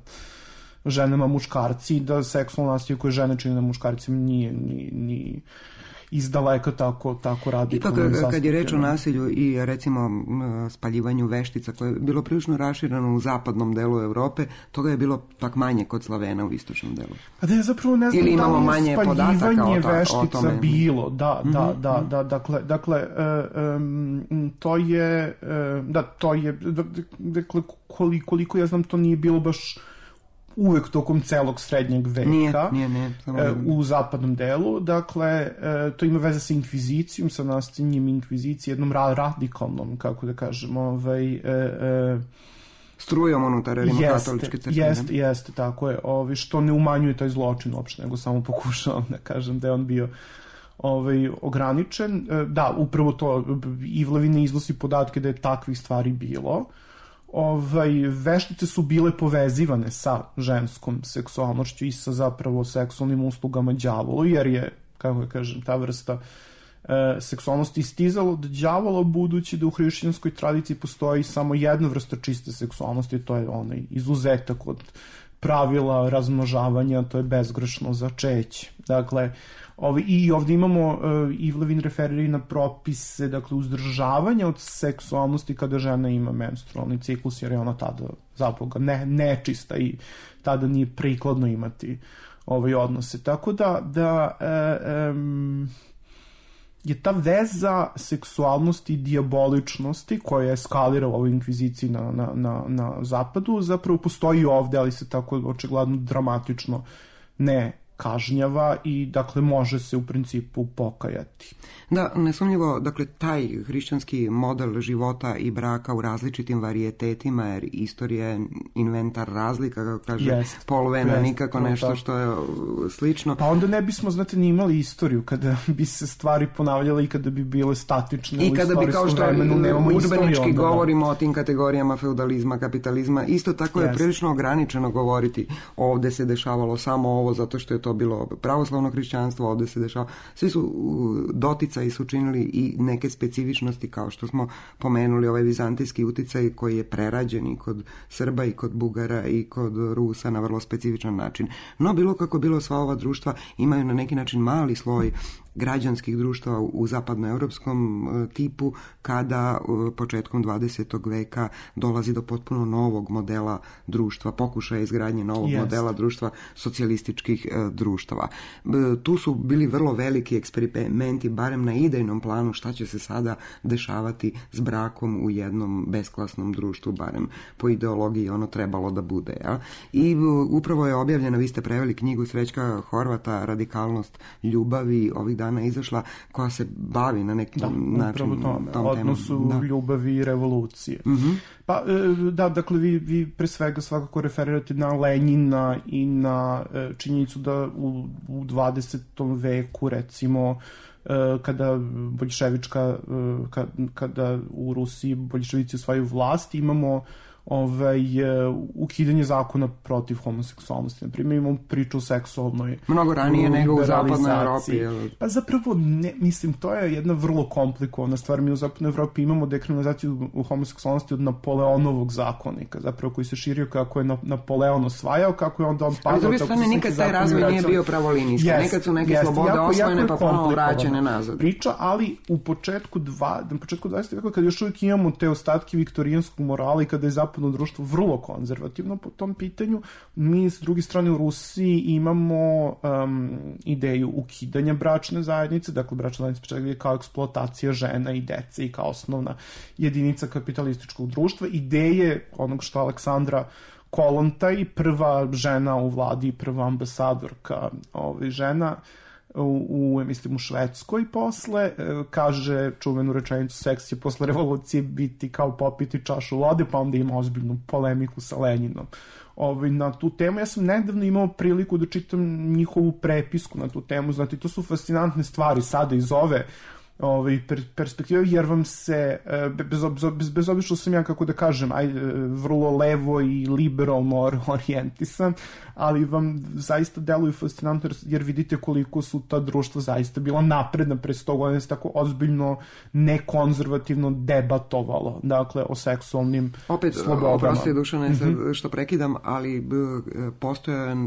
ženama muškarci i da seksualno nasilje koje žene čine nad muškarcima nije ni, ni izdaleka tako, tako radikalno. Ipak kad je reč o nasilju i recimo spaljivanju veštica koje je bilo prilično raširano u zapadnom delu Evrope, toga je bilo pak manje kod Slavena u istočnom delu. Pa da je zapravo ne znam ili imamo da manje spaljivanje to, veštica bilo. Da, mm-hmm. da, da, da, dakle, dakle uh, um, to je uh, da, to je dakle, koliko, koliko ja znam to nije bilo baš uvek tokom celog srednjeg veka nije, nije, nije, e, u zapadnom delu. Dakle, e, to ima veze sa inkvizicijom, sa nastanjem inkvizicije, jednom ra- radikalnom, kako da kažemo, ovaj, e, e, strujom unutar rimokatoličke crkve. Jeste, jeste, tako je, ovaj, što ne umanjuje taj zločin uopšte, nego samo pokušavam da kažem da je on bio ovaj, ograničen. E, da, upravo to, Yves Levin ne iznosi podatke da je takvih stvari bilo. Ovaj, veštice su bile povezivane sa ženskom seksualnošću i sa zapravo seksualnim uslugama đavolu, jer je, kako da kažem, ta vrsta e, seksualnosti istizala od đavola, budući da u hrišćanskoj tradiciji postoji samo jedna vrsta čiste seksualnosti, to je onaj izuzetak od pravila razmnožavanja, to je bezgrešno začeće. Dakle, Ovi, i ovdje imamo, uh, Yves Levin referira na propise, dakle, uzdržavanja od seksualnosti kada žena ima menstrualni ciklus, jer je ona tada zapravo ne, nečista i tada nije prikladno imati ovaj odnose. Tako da, da e, um, je ta veza seksualnosti i dijaboličnosti koja je eskalirala u inkviziciji na, na, na, na zapadu, zapravo postoji ovdje, ali se tako očigledno dramatično ne kažnjava i dakle može se u principu pokajati. Da, nesumnjivo, dakle taj hrišćanski model života i braka u različitim varijetetima, jer istorija je inventar razlika, kako kaže yes. Paul Venn, yes. nikako nešto yes. što je slično. Pa onda ne bismo, znate, ni imali istoriju kada bi se stvari ponavljale i kada bi bile statične i kada bi kao što urbanički govorimo o tim kategorijama feudalizma, kapitalizma, isto tako yes. je prilično ograničeno govoriti ovde se dešavalo samo ovo zato što je to bilo pravoslavno hrišćanstvo, ovde se dešava. Svi su doticaji su činili i neke specifičnosti, kao što smo pomenuli, ovaj vizantijski uticaj koji je prerađen i kod Srba i kod Bugara i kod Rusa na vrlo specifičan način. No, bilo kako bilo, sva ova društva imaju na neki način mali sloj građanskih društva u zapadnoevropskom tipu, kada početkom dvadesetog veka dolazi do potpuno novog modela društva, pokušaja izgradnje novog yes. modela društva, socijalističkih društava. Tu su bili vrlo veliki eksperimenti, barem na idejnom planu, šta će se sada dešavati s brakom u jednom besklasnom društvu, barem po ideologiji ono trebalo da bude. Ja? I upravo je objavljena, vi ste preveli knjigu Srećka Horvata, Radikalnost ljubavi, ovih dana izašla, koja se bavi na neki da, način to, tom odnosu temom. Da. Ljubavi i revolucije. Mm-hmm. Pa, da, dakle, vi, vi pre svega svakako referirate na Lenjina i na činjenicu da u, u dvadesetom veku, recimo, kada boljševička, kada u Rusiji boljševici osvajaju vlast, imamo ovaj, ukidanje zakona protiv homoseksualnosti. Naprimjer, imamo priču o seksualnoj mnogo ranije nego u zapadnoj Evropi. Pa zapravo, ne, mislim, to je jedna vrlo komplikovana stvar. Mi u zapadnoj Evropi imamo dekriminalizaciju u homoseksualnosti od Napoleonovog zakonika, zapravo koji se širio kako je Napoleon osvajao, kako je onda on padao. Ali s druge strane, nikad taj razvoj nije bio pravolinijski. Yes, nekad su neke yes, slobode jako, osvojene jako pa ponovo vraćene nazad. Priča, ali u početku, dva, na početku dvadesetog veka, kad još uvijek imamo te ostatke viktorijanskog morala i kada je zapadno društvo vrlo konzervativno po tom pitanju, mi s druge strane u Rusiji imamo um, ideju ukidanja bračne zajednice, dakle bračna zajednica je kao eksploatacija žena i dece i kao osnovna jedinica kapitalističkog društva. Ideje onog što Aleksandra Kolontaj, prva žena u vladi, prva ambasadorka ovaj, žena u, u, mislim, u Švedskoj posle, kaže čuvenu rečenicu seks će posle revolucije biti kao popiti čašu vode, pa onda ima ozbiljnu polemiku sa Leninom. Ovaj, na tu temu. Ja sam nedavno imao priliku da čitam njihovu prepisku na tu temu, znate, to su fascinantne stvari sada iz ove ovaj, per, perspektive, jer vam se, bez, bez, bez obzira što sam ja, kako da kažem, aj, vrlo levo i liberalno orijentisan, ali vam zaista deluju fascinantno, jer vidite koliko su ta društva zaista bila napredna pre sto godina, se tako ozbiljno nekonzervativno debatovalo, dakle, o seksualnim opet, slobodama. Opet, oprosti Dušane, mm-hmm. što prekidam, ali postoje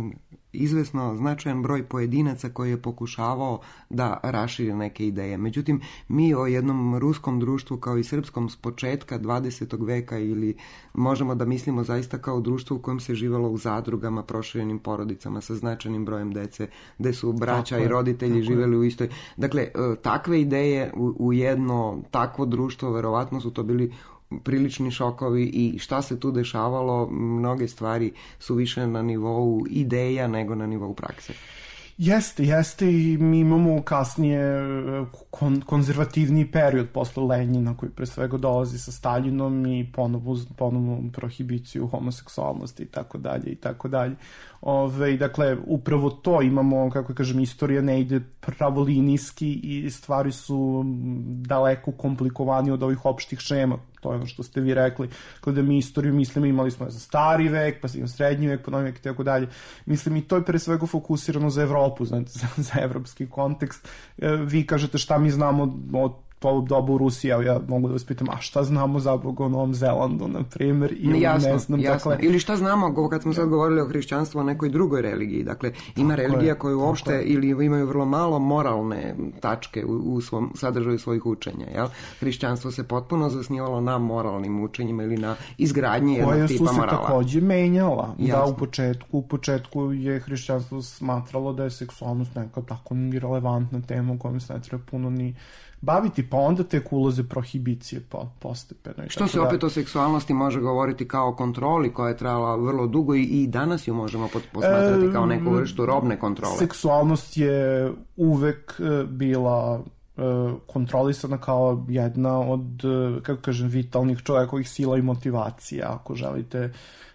izvesno značajan broj pojedinaca koji je pokušavao da raširi neke ideje. Međutim, mi o jednom ruskom društvu kao i srpskom s početka dvadesetog veka ili možemo da mislimo zaista kao društvo u kojem se živelo u zadrugama, proširenim porodicama sa značajnim brojem dece, gde su braća tako i roditelji tako živeli u istoj. Dakle, takve ideje u, u jedno takvo društvo, verovatno su to bili prilični šokovi i šta se tu dešavalo, mnoge stvari su više na nivou ideja nego na nivou prakse. Jeste, jeste i mi imamo kasnije kon, konzervativni period posle Lenjina koji pre svega dolazi sa Staljinom i ponovu, ponovu prohibiciju homoseksualnosti i tako dalje i tako dalje. Ove, dakle, upravo to imamo, kako kažem, istorija ne ide pravolinijski i stvari su daleko komplikovanije od ovih opštih šema. To je ono što ste vi rekli. Kada mi istoriju mislimo, imali smo za stari vek, pa imamo srednji vek, pa novi vek i tako dalje. Mislim, i to je pre svega fokusirano za Evropu, znate, za, za evropski kontekst. E, vi kažete šta mi znamo od to dobu u Rusiji, ja mogu da vas pitam, a šta znamo za Boga o Novom Zelandu, na primjer, ili jasno, ne znam, jasno. dakle... Ili šta znamo, kad smo sad govorili o hrišćanstvu, o nekoj drugoj religiji, dakle, ima tako religija koje uopšte, je. ili imaju vrlo malo moralne tačke u, u svom sadržaju svojih učenja, jel? Hrišćanstvo se potpuno zasnivalo na moralnim učenjima ili na izgradnji jednog koje tipa morala. Koje su se takođe menjala, jasno. Da, u početku, u početku je hrišćanstvo smatralo da je seksualnost neka tako irelevantna tema u kojom se ne treba puno ni baviti, pa onda tek ulaze prohibicije po, postepeno. Što se opet o seksualnosti može govoriti kao o kontroli koja je trajala vrlo dugo i, i danas ju možemo posmatrati e, kao neku vrstu robne kontrole. Seksualnost je uvek bila e, kontrolisana kao jedna od, kako kažem, vitalnih čovjekovih sila i motivacija. Ako želite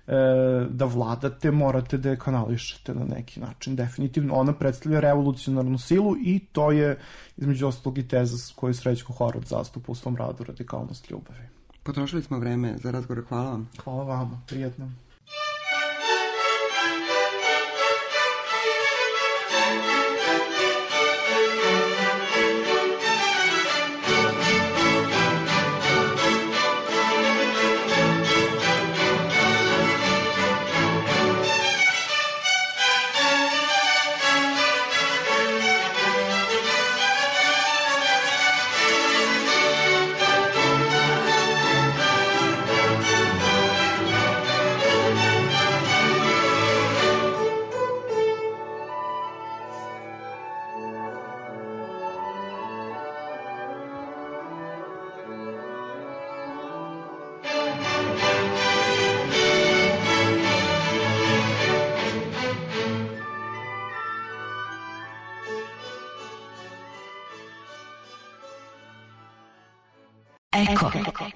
da vladate, morate da je kanališete na neki način. Definitivno ona predstavlja revolucionarnu silu i to je između ostalog i teza koju Srećko Horvat zastupa u svom radu Radikalnost ljubavi. Potrošili smo vreme za razgovor. Hvala vam. Hvala vama. Prijetno. Eko.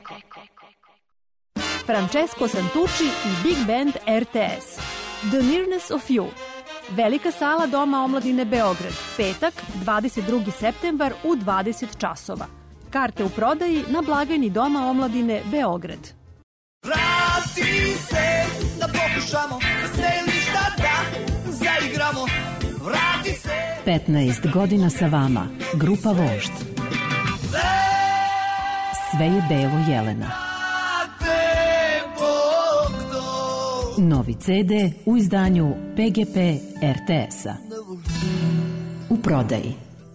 Francesco Santucci i Big Band R T S. The Nearness of You. Velika sala Doma omladine Beograd. Petak, dvadeset drugi septembar u dvadeset časova. Karte u prodaji na blagajni Doma omladine Beograd. Radio vrati se, da pokušamo da stajališta da zaigramo. Vrati se. petnaest godina sa vama, grupa Vožd. Sve je belo Jelena. Novi ce de u izdanju pe ge pe er te es-a. U prodaji.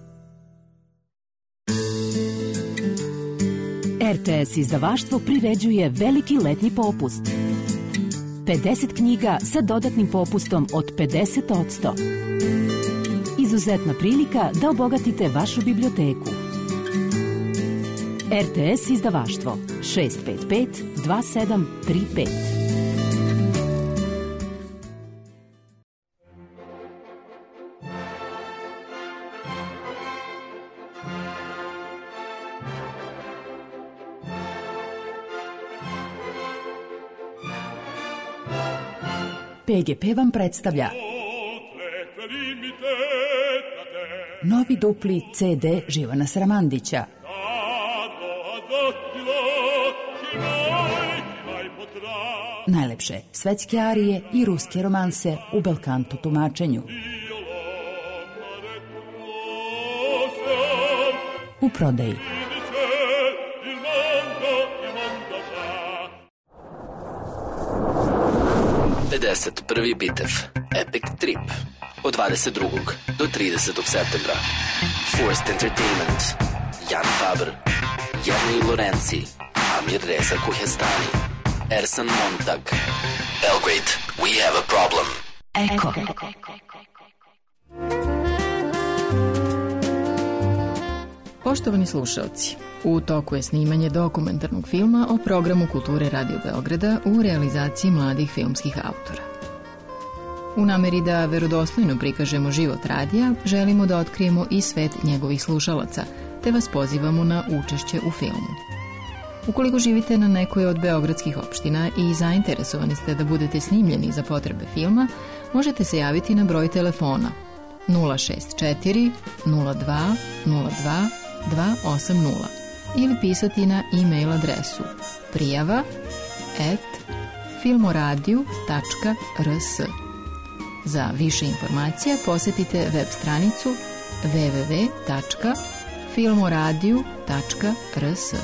er te es izdavaštvo priređuje veliki letnji popust. pedeset knjiga sa dodatnim popustom od pedeset posto. Izuzetna prilika da obogatite vašu biblioteku. er te es izdavaštvo šest pet pet dva sedam tri pet. pe ge pe vam predstavlja novi dupli ce de Živana Sramandića. Najlepše svetske arije i ruske romanse u belkanto tumačenju. U prodaji. pedeset prvi bitev Epic Trip od dvadeset drugog do tridesetog septembra. Forced Entertainment, Jan Faber, Jernej Lorenci, Amir Reza Kuhestani, Ersan Montag. Belgrade, we have a problem. Eko. Poštovani slušalci, u toku je snimanje dokumentarnog filma o programu Kulture Radio Beograda u realizaciji mladih filmskih autora. U nameri da verodostojno prikažemo život radija, želimo da otkrijemo i svet njegovih slušalaca, te vas pozivamo na učešće u filmu. Ukoliko živite na nekoj od beogradskih opština i zainteresovani ste da budete snimljeni za potrebe filma, možete se javiti na broj telefona nula šest četiri nula dva nula dva dva osam nula ili pisati na e-mail adresu prijava at filmoradio tačka r s. Za više informacija posetite web stranicu w w w tačka filmoradio tačka r s.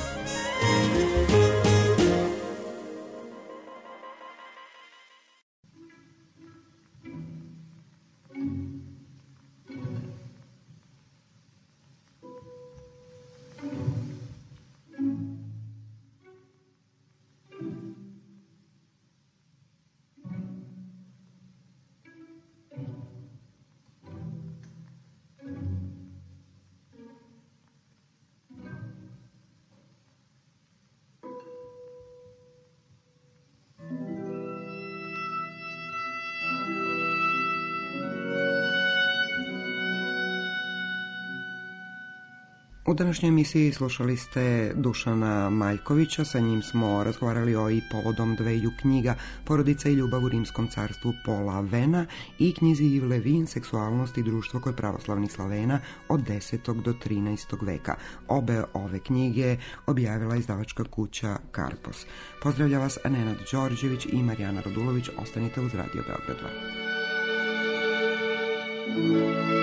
U današnjoj emisiji slušali ste Dušana Maljkovića, sa njim smo razgovarali o i povodom dveju knjiga Porodica i ljubav u Rimskom carstvu Pola Vena i knjizi Yves Levin Seksualnost i društvo kod pravoslavnih Slavena od desetog do trinaestog veka. Obe ove knjige objavila izdavačka kuća Karpos. Pozdravlja vas Nenad Đorđević i Marijana Radulović. Ostanite uz Radio Beograd dva.